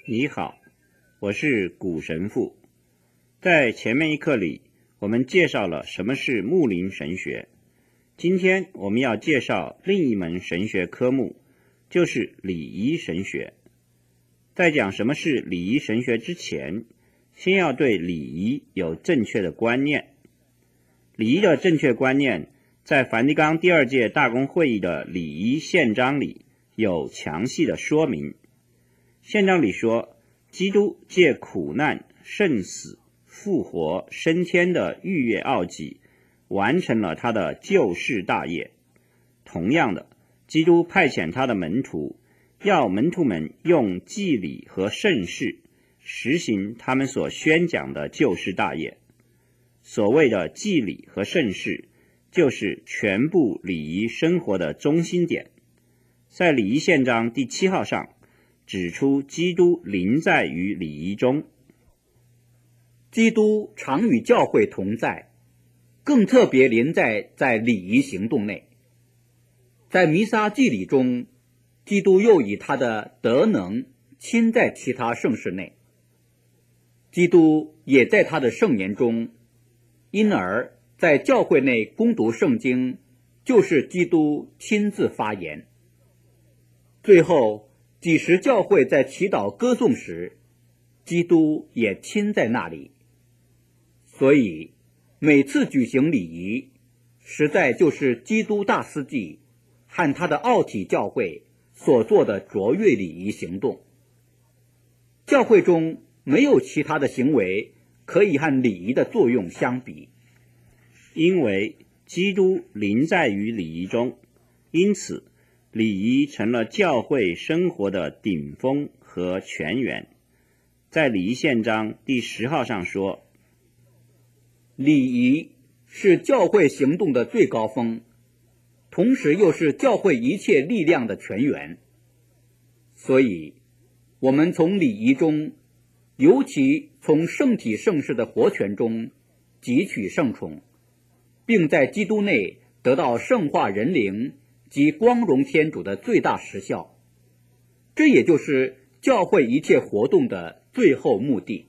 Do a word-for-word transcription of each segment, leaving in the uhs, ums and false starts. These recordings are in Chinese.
你好，我是古神父。在前面一课里，我们介绍了什么是牧灵神学。今天我们要介绍另一门神学科目，就是礼仪神学。在讲什么是礼仪神学之前，先要对礼仪有正确的观念。礼仪的正确观念，在梵蒂冈第二届大公会议的礼仪宪章里有详细的说明。宪章里说，基督借苦难、圣死、复活、升天的逾越奥迹，完成了他的救世大业。同样的，基督派遣他的门徒，要门徒们用祭礼和圣事实行他们所宣讲的救世大业。所谓的祭礼和圣事，就是全部礼仪生活的中心点。在礼仪宪章第七号上指出，基督临在于礼仪中。 基督常与教会同在，更特别临在在礼仪行动内。在弥撒祭礼中，基督又以他的德能亲在其他圣事内。基督也在他的圣言中，因而在教会内攻读圣经，就是基督亲自发言。最后，几时教会在祈祷歌颂时，基督也亲在那里。所以每次举行礼仪，实在就是基督大司祭和他的奥体教会所做的卓越礼仪行动。教会中没有其他的行为可以和礼仪的作用相比。 因为基督临在于礼仪中，因此礼仪成了教会生活的顶峰和泉源。在礼仪宪章第十号上说， 礼仪是教会行动的最高峰，同时又是教会一切力量的泉源。所以我们从礼仪中，尤其从圣体圣事的活泉中汲取圣宠，并在基督内得到圣化人灵及光荣天主的最大实效。这也就是教会一切活动的最后目的。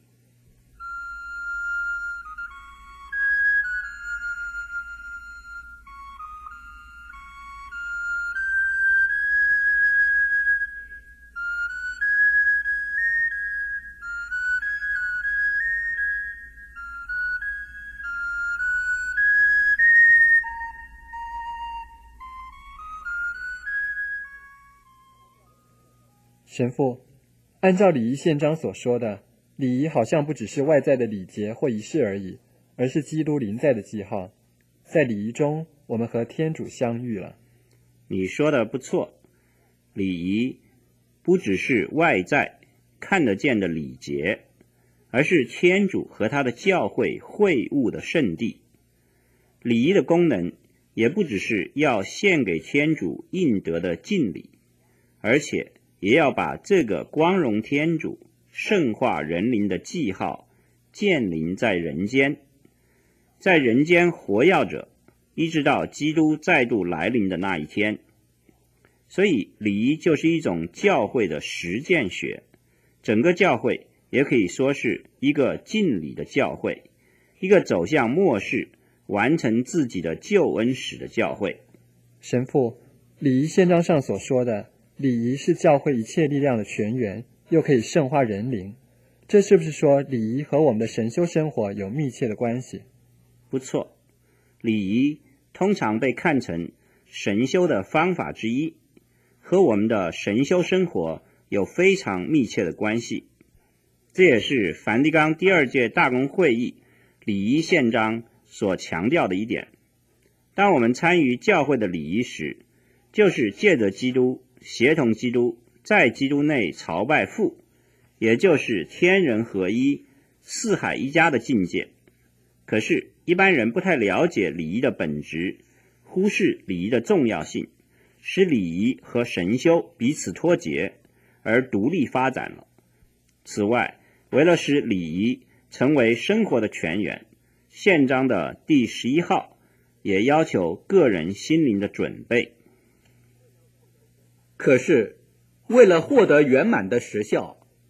神父，按照礼仪宪章所说的，礼仪好像不只是外在的礼节或仪式而已，而是基督临在的记号。在礼仪中，我们和天主相遇了。 你说的不错，礼仪不只是外在看得见的礼节，而是天主和他的教会会晤的圣地。礼仪的功能也不只是要献给天主应得的敬礼，而且也要把这个光荣天主圣化人灵的记号建临在人间，在人间活跃着，一直到基督再度来临的那一天。所以礼仪就是一种教会的实践学，整个教会也可以说是一个敬礼的教会，一个走向末世完成自己的救恩史的教会。 神父，礼仪宪章上所说的礼仪是教会一切力量的泉源，又可以圣化人灵，这是不是说礼仪和我们的神修生活有密切的关系？ 不错，礼仪通常被看成神修的方法之一，和我们的神修生活有非常密切的关系。这也是梵蒂冈第二届大公会议礼仪宪章所强调的一点。当我们参与教会的礼仪时，就是借着基督，协同基督，在基督内朝拜父，也就是天人合一、四海一家的境界。可是一般人不太了解礼仪的本质，忽视礼仪的重要性，使礼仪和神修彼此脱节，而独立发展了。此外，为了使礼仪成为生活的泉源，宪章的第十一号也要求个人心灵的准备。 可是为了获得圆满的实效，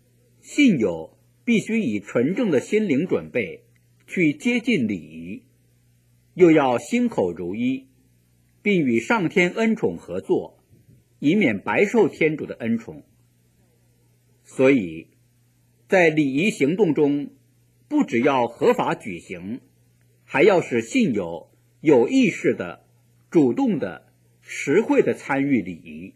信友必须以纯正的心灵准备去接近礼仪，又要心口如一，并与上天恩宠合作，以免白受天主的恩宠。所以在礼仪行动中，不只要合法举行，还要使信友有意识的、主动的、实惠的参与礼仪。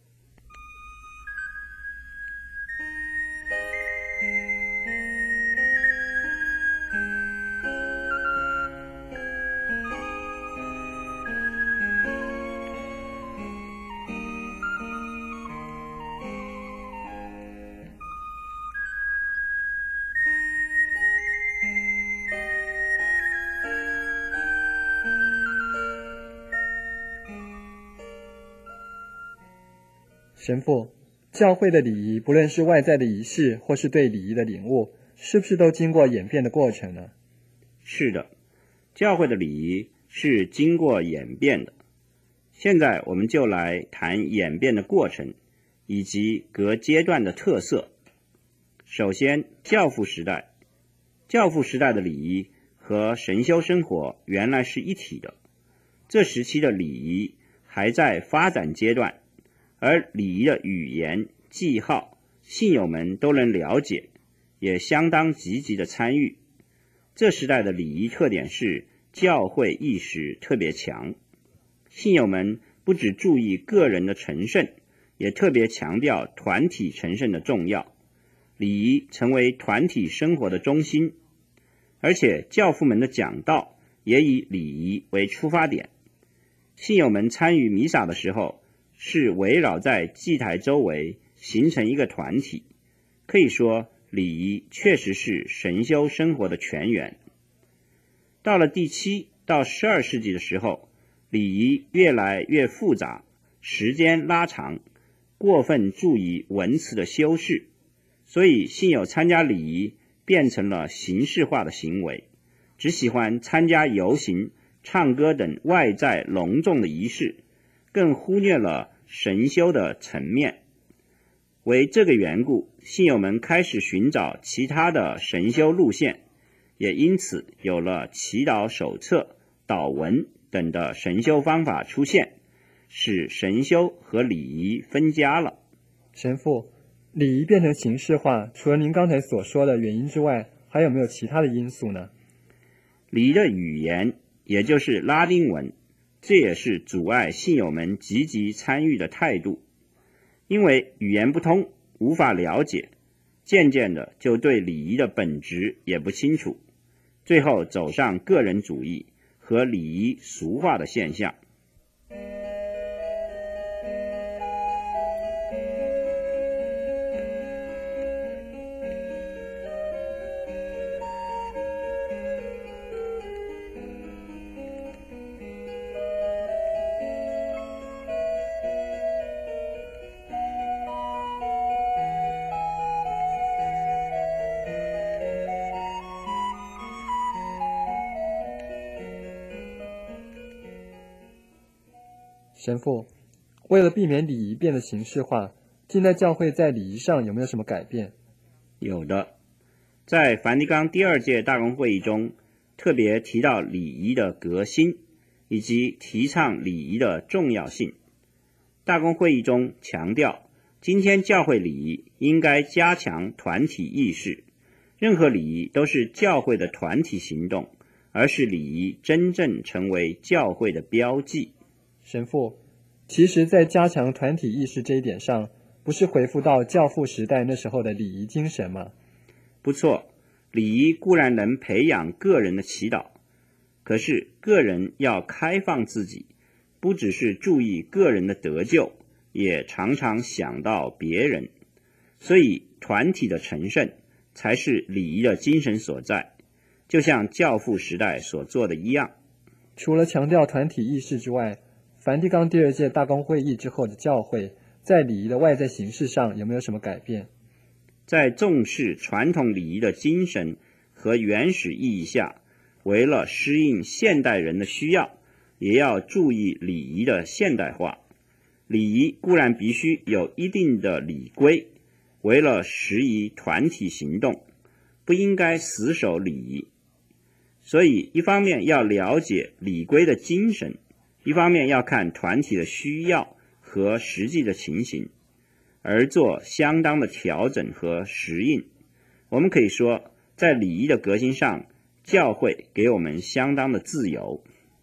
神父，教会的礼仪，不论是外在的仪式，或是对礼仪的领悟，是不是都经过演变的过程呢？ 是的，教会的礼仪是经过演变的。现在我们就来谈演变的过程，以及各阶段的特色。首先，教父时代，教父时代的礼仪和神修生活原来是一体的。这时期的礼仪还在发展阶段，而礼仪的语言、记号，信友们都能了解，也相当积极的参与。这时代的礼仪特点是教会意识特别强，信友们不只注意个人的成圣，也特别强调团体成圣的重要。礼仪成为团体生活的中心，而且教父们的讲道也以礼仪为出发点。信友们参与弥撒的时候，是围绕在祭台周围形成一个团体，可以说礼仪确实是神修生活的泉源。到了第七到十二世纪的时候，礼仪越来越复杂，时间拉长，过分注意文词的修饰，所以信友参加礼仪变成了形式化的行为，只喜欢参加游行、唱歌等外在隆重的仪式，更忽略了神修的层面。为这个缘故，信友们开始寻找其他的神修路线，也因此有了祈祷手册、祷文等的神修方法出现，使神修和礼仪分家了。 神父，礼仪变成形式化，除了您刚才所说的原因之外，还有没有其他的因素呢？ 礼仪的语言，也就是拉丁文，这也是阻碍信友们积极参与的态度。因为语言不通，无法了解，渐渐的就对礼仪的本质也不清楚，最后走上个人主义和礼仪俗化的现象。 神父，为了避免礼仪变得形式化，近代教会在礼仪上有没有什么改变？ 有的，在梵蒂冈第二届大公会议中，特别提到礼仪的革新，以及提倡礼仪的重要性。大公会议中强调，今天教会礼仪应该加强团体意识，任何礼仪都是教会的团体行动，而是礼仪真正成为教会的标记。 神父，其实在加强团体意识这一点上，不是回复到教父时代那时候的礼仪精神吗？ 不错，礼仪固然能培养个人的祈祷，可是个人要开放自己，不只是注意个人的得救，也常常想到别人。所以团体的成圣才是礼仪的精神所在，就像教父时代所做的一样。 除了强调团体意识之外，梵蒂冈第二届大公会议之后的教会在礼仪的外在形式上有没有什么改变？ 在重视传统礼仪的精神和原始意义下，为了适应现代人的需要，也要注意礼仪的现代化。礼仪固然必须有一定的礼规， 为了适宜团体行动，不应该死守礼仪。所以一方面要了解礼规的精神，一方面要看团体的需要和实际的情形，而做相当的调整和适应。我们可以说，在礼仪的革新上，教会给我们相当的自由。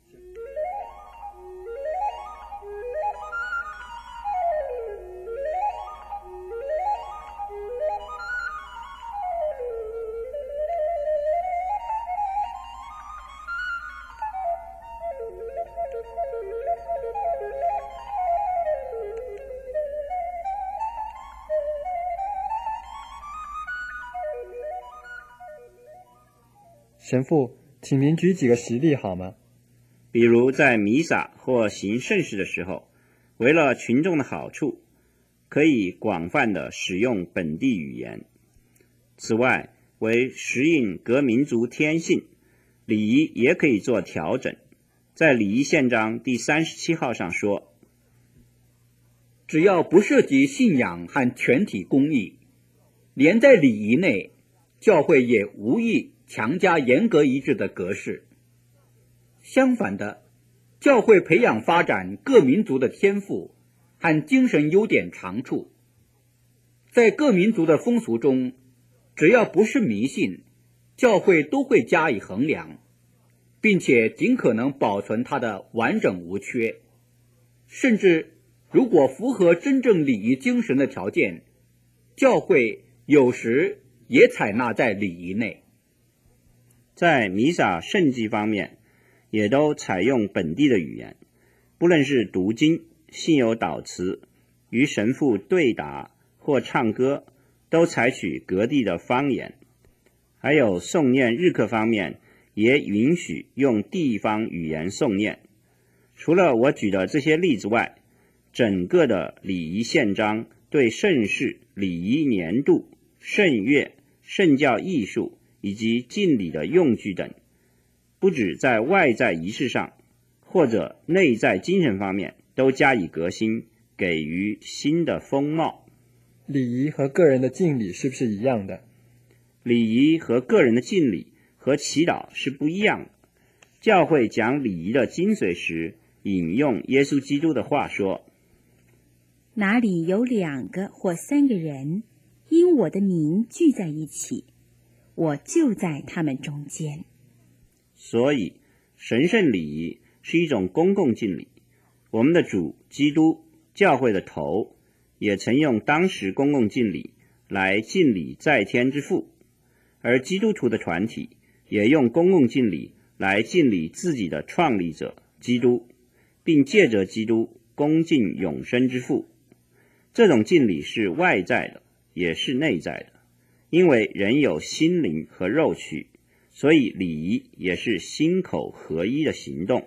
神父，请您举几个实例好吗？ 比如在弥撒或行圣事的时候，为了群众的好处，可以广泛地使用本地语言。此外，为适应各民族天性，礼仪也可以做调整。在礼仪宪章第三十七号上说， 只要不涉及信仰和全体公义，连在礼仪内，教会也无意强加严格一致的格式。相反的，教会培养发展各民族的天赋和精神优点长处。在各民族的风俗中，只要不是迷信，教会都会加以衡量，并且尽可能保存它的完整无缺。甚至如果符合真正礼仪精神的条件，教会有时也采纳在礼仪内。 在弥撒圣祭方面，也都采用本地的语言，不论是读经、信友祷词、与神父对答或唱歌，都采取各地的方言。还有诵念日课方面，也允许用地方语言诵念。除了我举的这些例子外，整个的礼仪宪章对圣事、礼仪年度、圣乐、圣教艺术以及敬礼的用具等，不只在外在仪式上，或者内在精神方面都加以革新，给予新的风貌。 礼仪和个人的敬礼是不是一样的？ 礼仪和个人的敬礼和祈祷是不一样的。教会讲礼仪的精髓时，引用耶稣基督的话说， 哪里有两个或三个人因我的名聚在一起，我就在他们中间。 所以神圣礼仪是一种公共敬礼。我们的主基督，教会的头，也曾用当时公共敬礼来敬礼在天之父，而基督徒的团体也用公共敬礼来敬礼自己的创立者基督，并借着基督恭敬永生之父。这种敬礼是外在的，也是内在的，因为人有心灵和肉躯，所以礼仪也是心口合一的行动。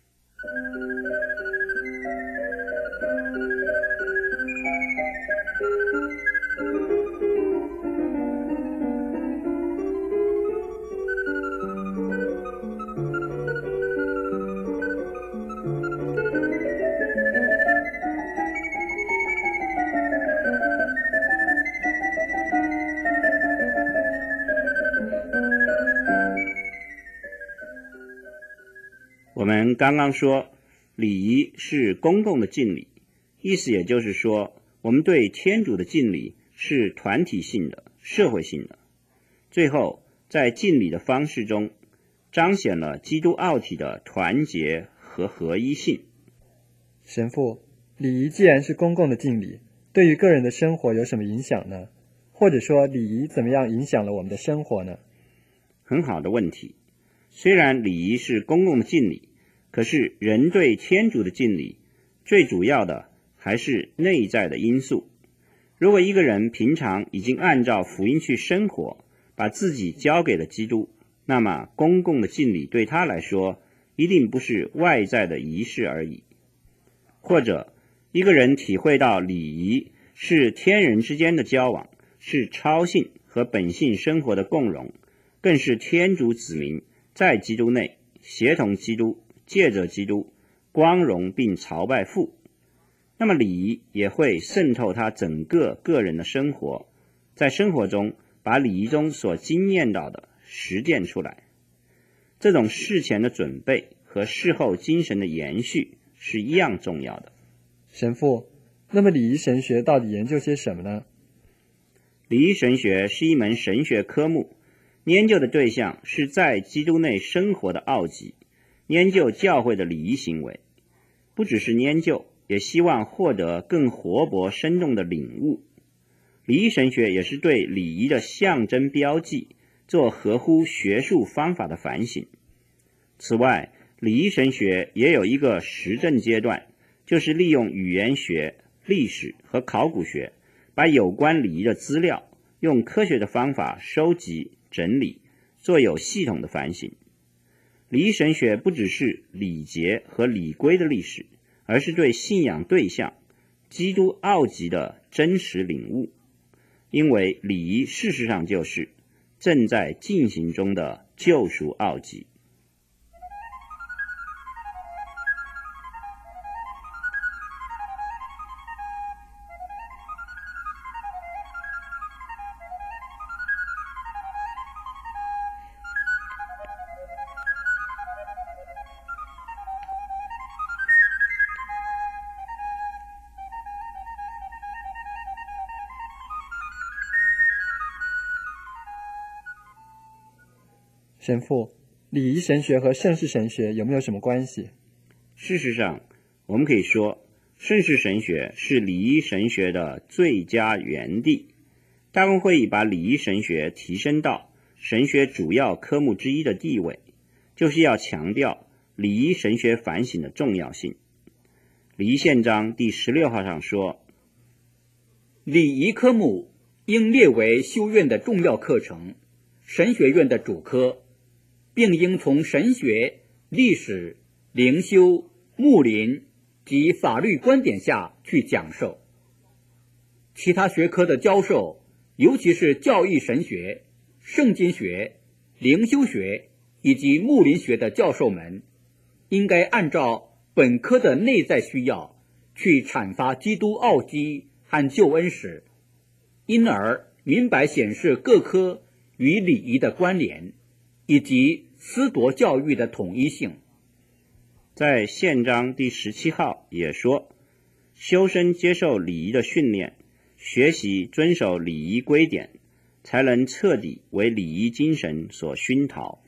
我们刚刚说礼仪是公共的敬礼，意思也就是说，我们对天主的敬礼是团体性的、社会性的。最后，在敬礼的方式中，彰显了基督奥体的团结和合一性。 神父，礼仪既然是公共的敬礼，对于个人的生活有什么影响呢？或者说，礼仪怎么样影响了我们的生活呢？ 很好的问题。虽然礼仪是公共的敬礼，可是人对天主的敬礼，最主要的还是内在的因素。如果一个人平常已经按照福音去生活，把自己交给了基督，那么公共的敬礼对他来说，一定不是外在的仪式而已。或者，一个人体会到礼仪是天人之间的交往，是超性和本性生活的共融，更是天主子民在基督内协同基督，借着基督光荣并朝拜父，那么礼仪也会渗透他整个个人的生活， 在生活中把礼仪中所经验到的实践出来。这种事前的准备和事后精神的延续是一样重要的。 神父，那么礼仪神学到底研究些什么呢？ 礼仪神学是一门神学科目，研究的对象是在基督内生活的奥迹，研究教会的礼仪行为。不只是研究，也希望获得更活泼生动的领悟。礼仪神学也是对礼仪的象征标记做合乎学术方法的反省。此外，礼仪神学也有一个实证阶段，就是利用语言学、历史和考古学，把有关礼仪的资料用科学的方法收集整理，做有系统的反省。礼仪神学不只是礼节和礼规的历史，而是对信仰对象基督奥迹的真实领悟。因为礼仪事实上就是正在进行中的救赎奥迹。 神父，礼仪神学和圣事神学有没有什么关系？ 事实上，我们可以说，圣事神学是礼仪神学的最佳园地。大公会议把礼仪神学提升到神学主要科目之一的地位，就是要强调礼仪神学反省的重要性。礼仪宪章第十六号上说， 礼仪科目应列为修院的重要课程，神学院的主科，并应从神学、历史、灵修、牧灵及法律观点下去讲授。其他学科的教授，尤其是教义神学、圣经学、灵修学以及牧灵学的教授们，应该按照本科的内在需要去阐发基督奥迹和救恩史，因而明白显示各科与礼仪的关联，以及司铎教育的统一性。 在宪章第十七号也说，修身接受礼仪的训练，学习遵守礼仪规典，才能彻底为礼仪精神所熏陶。